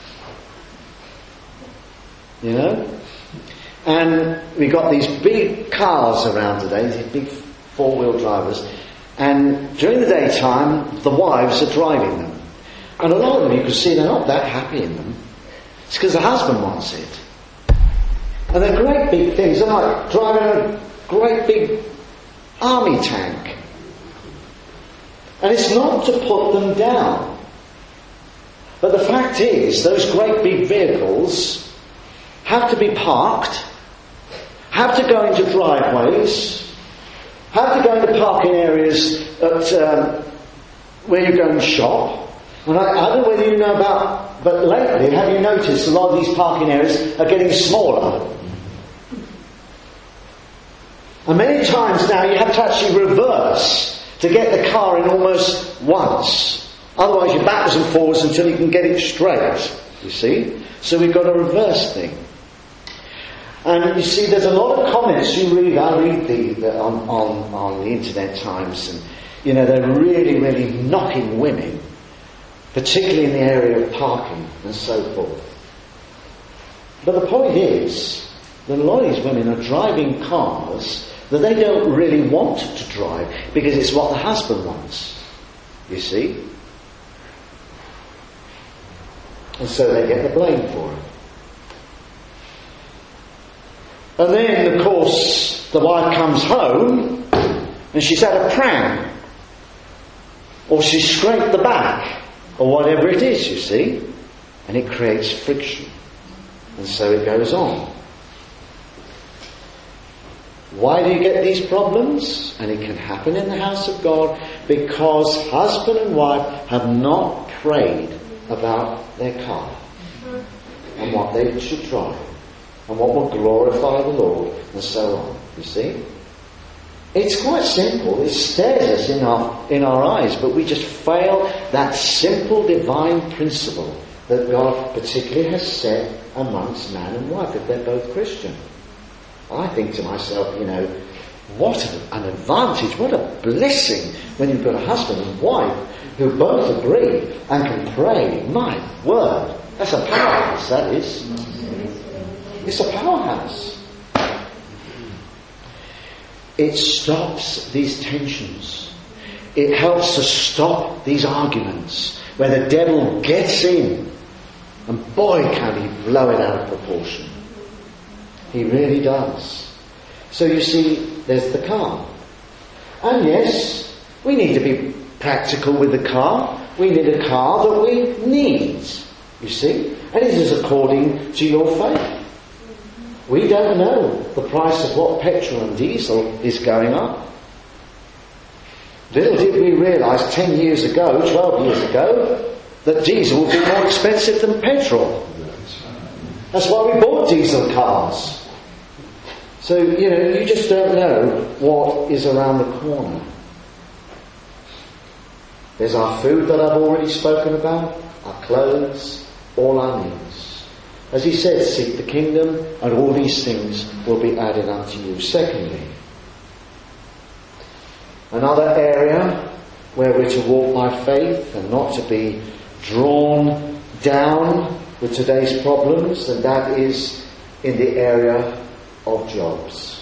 And we got these big cars around today, these big 4-wheel drivers. And during the daytime, the wives are driving them. And a lot of them, you can see they're not that happy in them. It's because the husband wants it. And they're great big things. They're like driving a great big army tank. And it's not to put them down. But the fact is, those great big vehicles have to be parked, have to go into driveways, have to go into parking areas where you go and shop. And I don't know whether you know about, but lately, have you noticed a lot of these parking areas are getting smaller? And many times now you have to actually reverse to get the car in almost once. Otherwise you're backwards and forwards until you can get it straight, you see. So we've got a reverse thing. And you see, there's a lot of comments you read. I read on the internet times, and they're really, really knocking women, particularly in the area of parking and so forth. But the point is that a lot of these women are driving cars that they don't really want to drive because it's what the husband wants. You see? And so they get the blame for it. And then, of course, the wife comes home and she's had a pram, or she's scraped the back, or whatever it is, you see. And it creates friction. And so it goes on. Why do you get these problems? And it can happen in the house of God because husband and wife have not prayed about their car and what they should try and what will glorify the Lord and so on. You see? It's quite simple. It stares us in our eyes, but we just fail that simple divine principle that God particularly has set amongst man and wife, if they're both Christian. I think to myself, what an advantage, what a blessing when you've got a husband and wife who both agree and can pray. My word, that's a powerhouse, that is. It's a powerhouse. It stops these tensions. It helps to stop these arguments where the devil gets in, and boy can he blow it out of proportion. He really does. So you see, there's the car. And yes, we need to be practical with the car. We need a car that we need, you see. And it is according to your faith. We don't know the price of what petrol and diesel is going up. Little did we realise 10 years ago, 12 years ago, that diesel would be more expensive than petrol. That's why we bought diesel cars. So, you just don't know what is around the corner. There's our food that I've already spoken about, our clothes, all our needs. As he said, seek the kingdom and all these things will be added unto you. Secondly, another area where we're to walk by faith and not to be drawn down with today's problems, and that is in the area of jobs.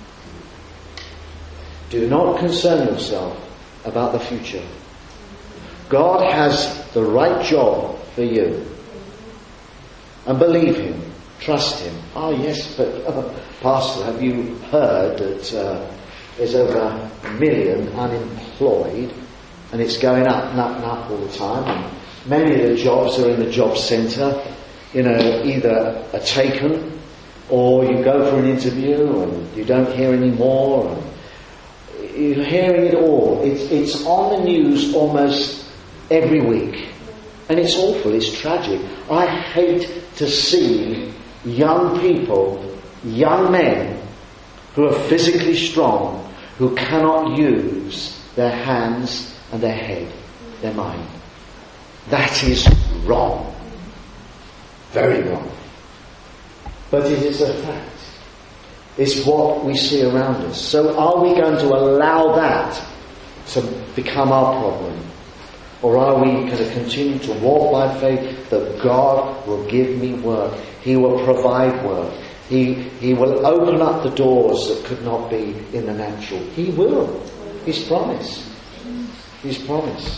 Do not concern yourself about the future. God has the right job for you. And believe him. Trust him. Oh yes, but Pastor, have you heard that there's over 1 million unemployed, and it's going up and up and up all the time, and many of the jobs are in the job centre, either are taken or you go for an interview and you don't hear any more, and you're hearing it all. It's on the news almost every week. And it's awful, it's tragic. I hate to see young people, young men who are physically strong, who cannot use their hands and their head, their mind. That is wrong. Very wrong. But it is a fact. It's what we see around us. So are we going to allow that to become our problem? Or are we going to continue to walk by faith that God will give me work? He will provide work. He will open up the doors that could not be in the natural. He will. He's promised. He's promised.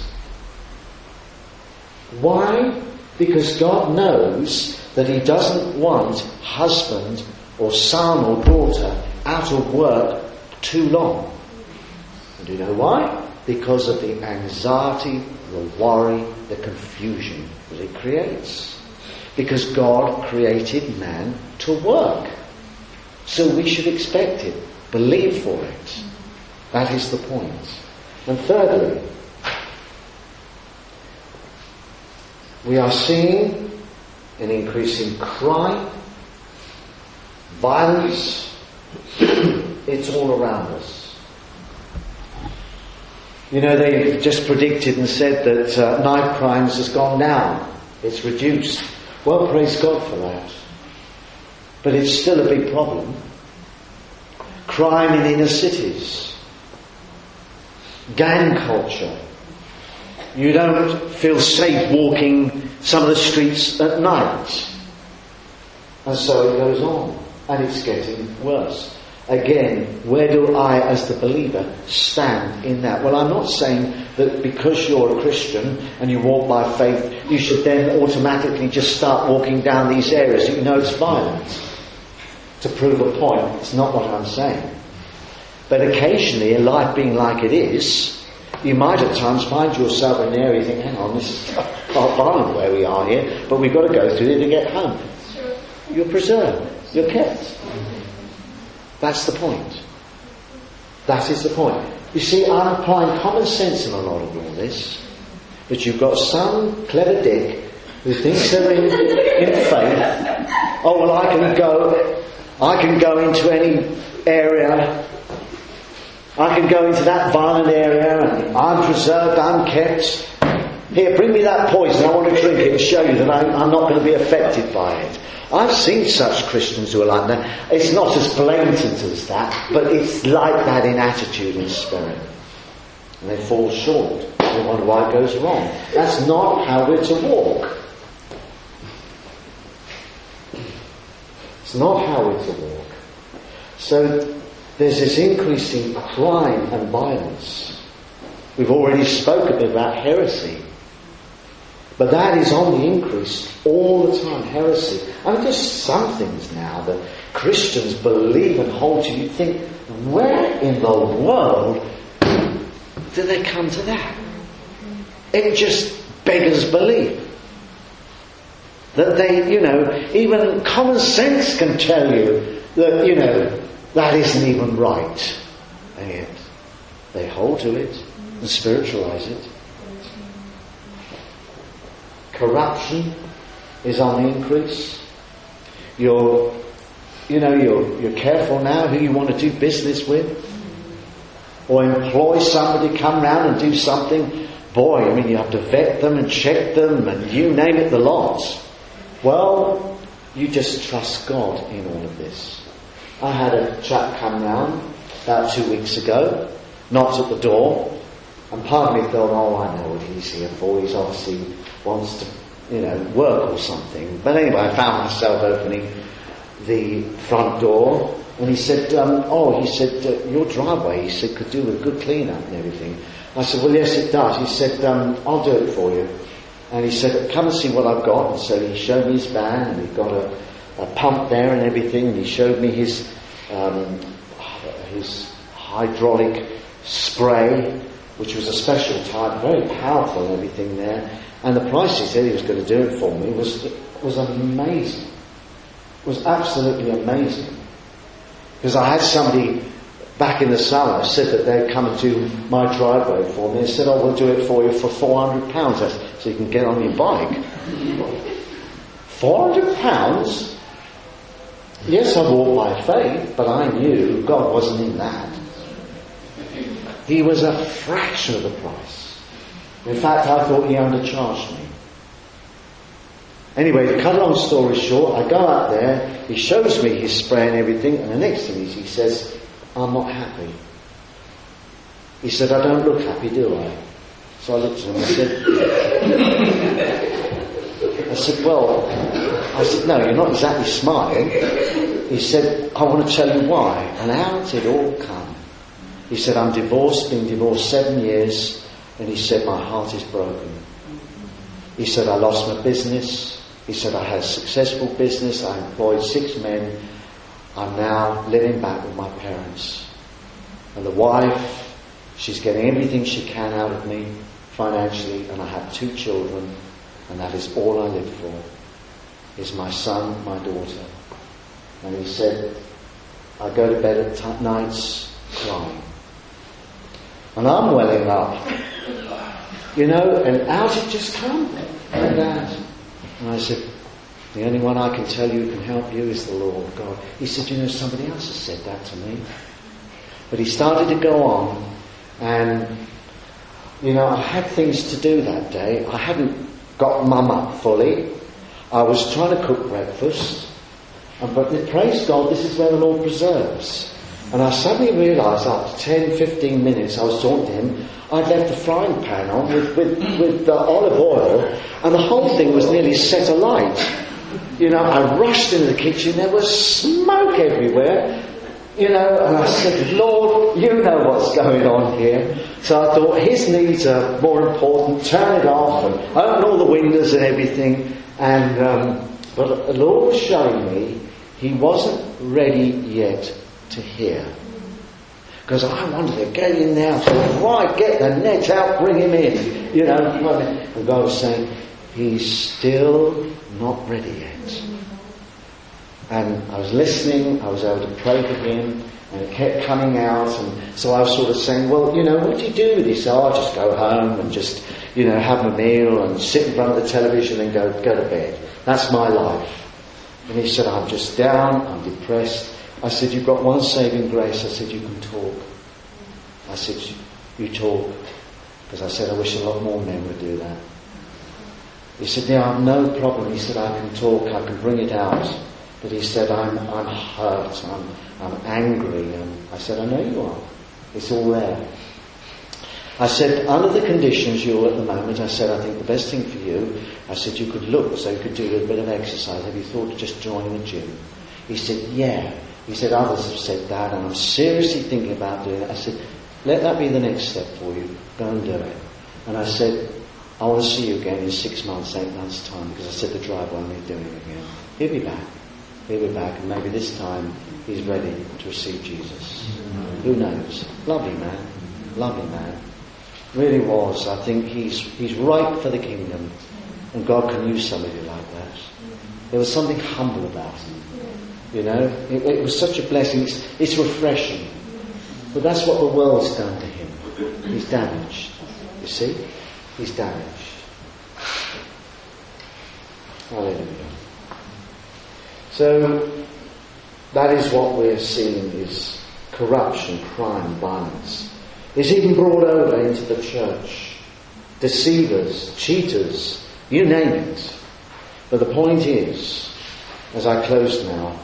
Why? Because God knows that he doesn't want husband or son or daughter out of work too long. And do you know why? Because of the anxiety, the worry, the confusion that it creates. Because God created man to work. So we should expect it, believe for it. That is the point. And thirdly, we are seeing an increasing crime, violence. It's all around us. They just predicted and said that knife crimes has gone down. It's reduced. Well, praise God for that. But it's still a big problem. Crime in inner cities. Gang culture. You don't feel safe walking some of the streets at night. And so it goes on. And it's getting worse. Again, where do I, as the believer, stand in that? Well, I'm not saying that because you're a Christian and you walk by faith, you should then automatically just start walking down these areas. It's violent. to prove a point. It's not what I'm saying. But occasionally, in life being like it is, you might at times find yourself in an area you think, hang on, this is quite violent where we are here, but we've got to go through it to get home. You're preserved. You're kept. That's the point. That is the point. You see, I'm applying common sense in a lot of all this. But you've got some clever dick who thinks they're in faith. Oh, well, I can go into any area. I can go into that violent area and I'm preserved, I'm kept. Here, bring me that poison. I want to drink it and show you that I'm not going to be affected by it. I've seen such Christians who are like that. It's not as blatant as that, but it's like that in attitude and spirit. And they fall short. They wonder why it goes wrong. That's not how we're to walk. It's not how we're to walk. So there's this increase in crime and violence. We've already spoken about heresy. But that is on the increase all the time, heresy. I mean, there's some things now that Christians believe and hold to. You think, where in the world do they come to that? It just beggars belief. That they, even common sense can tell you that, that isn't even right. And yet, they hold to it and spiritualize it. Corruption is on the increase. You're careful now who you want to do business with, or employ somebody to come round and do something. Boy, you have to vet them and check them, and you name it, the lot. Well, you just trust God in all of this. I had a chap come round about 2 weeks ago, knocked at the door, and part of me thought, I know what he's here for. He's obviously wants to, work or something. But anyway, I found myself opening the front door, and he said, your driveway, he said, could do with a good clean up and everything. I said, well, yes, it does. He said, I'll do it for you. And he said, come and see what I've got. And so he showed me his van, and he'd got a pump there and everything, and he showed me his hydraulic spray, which was a special type, very powerful and everything there. And the price he said he was going to do it for me was amazing. It was absolutely amazing. Because I had somebody back in the summer said that they'd come and do my driveway for me. They said, we'll do it for you for £400 so you can get on your bike. £400? Yes, I walked by faith, but I knew God wasn't in that. He was a fraction of the price. In fact, I thought he undercharged me. Anyway, to cut a long story short, I go out there, he shows me his spray and everything, and the next thing is he says, I'm not happy. He said, I don't look happy, do I? So I looked at him and I said, no, you're not exactly smiling. He said, I want to tell you why. And out it all come. He said, I'm divorced, been divorced 7 years, and he said, my heart is broken. He said, I lost my business. He said, I had a successful business. I employed 6 men. I'm now living back with my parents. And the wife, she's getting everything she can out of me financially, and I have 2 children, and that is all I live for, is my son, my daughter. And he said, I go to bed at nights crying. And I'm welling up, and out it just comes like that. And I said, the only one I can tell you who can help you is the Lord God. He said, somebody else has said that to me. But he started to go on, and, I had things to do that day. I hadn't got mum up fully. I was trying to cook breakfast. But praise God, this is where the Lord preserves. And I suddenly realised after 10, 15 minutes I was talking to him, I'd left the frying pan on with olive oil, and the whole thing was nearly set alight. I rushed into the kitchen, there was smoke everywhere, and I said, Lord, you know what's going on here. So I thought, his needs are more important, turn it off and open all the windows and everything. And but the Lord was showing me, he wasn't ready yet to hear. Because I wanted to get in there, so right, get the net out, bring him in. You know, and God was saying, he's still not ready yet. And I was listening, I was able to pray for him, and it kept coming out, and so I was sort of saying, well, you know, what do you do? And he said, I'll just go home and just, you know, have a meal and sit in front of the television and go to bed. That's my life. And he said, I'm just down, I'm depressed. I said, you've got one saving grace. I said, you can talk. I said, you talk. Because I said, I wish a lot more men would do that. He said, yeah, no problem. He said, I can talk, I can bring it out. But he said, I'm hurt, I'm angry. And I said, I know you are. It's all there. I said, under the conditions you're at the moment, I said, I think the best thing for you, I said, you could look so you could do a bit of exercise. Have you thought of just joining the gym? He said, yeah. He said, others have said that, and I'm seriously thinking about doing it. I said, let that be the next step for you. Go and do it. And I said, I want to see you again in 6 months, 8 months' time, because I said the driver won't be doing it again. He'll be back. He'll be back, and maybe this time he's ready to receive Jesus. Who knows? Lovely man. Lovely man. Really was. I think he's ripe for the kingdom, and God can use somebody like that. There was something humble about him. You know, it was such a blessing. It's refreshing. But that's what the world's done to him. He's damaged. You see? He's damaged. Hallelujah. So, that is what we're seeing is corruption, crime, violence. It's even brought over into the church. Deceivers, cheaters, you name it. But the point is, as I close now,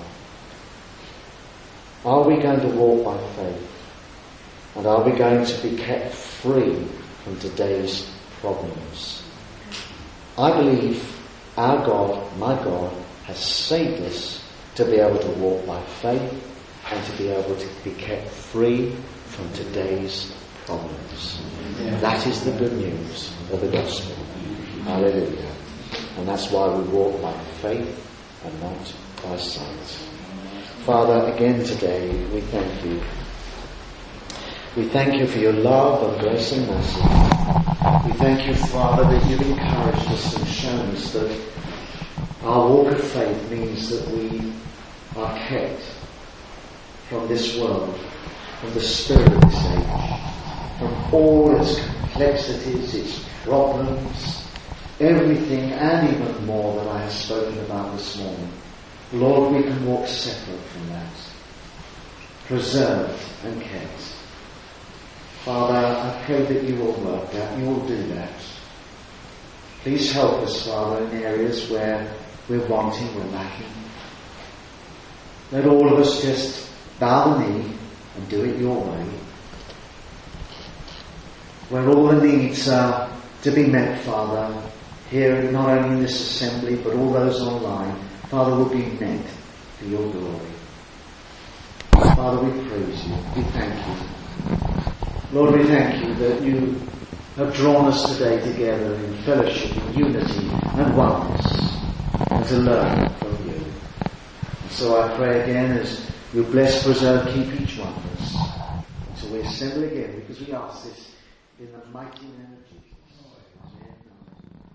are we going to walk by faith? And are we going to be kept free from today's problems? I believe our God, my God, has saved us to be able to walk by faith and to be able to be kept free from today's problems. Yeah. That is the good news of the gospel. Hallelujah. And that's why we walk by faith and not by sight. Father, again today, we thank you. We thank you for your love and grace and mercy. We thank you, Father, that you've encouraged us and shown us that our walk of faith means that we are kept from this world, from the spirit of this age, from all its complexities, its problems, everything and even more that I have spoken about this morning. Lord, we can walk separate from that, preserved and kept. Father, I pray that you will work that, you will do that. Please help us, Father, in areas where we're wanting, we're lacking. Let all of us just bow the knee and do it your way. Where all the needs are to be met, Father, here not only in this assembly but all those online, Father, will be met for your glory. Father, we praise you. We thank you. Lord, we thank you that you have drawn us today together in fellowship, in unity and oneness, and to learn from you. And so I pray again as you bless, preserve, keep each one of us until we assemble again, because we ask this in the mighty name of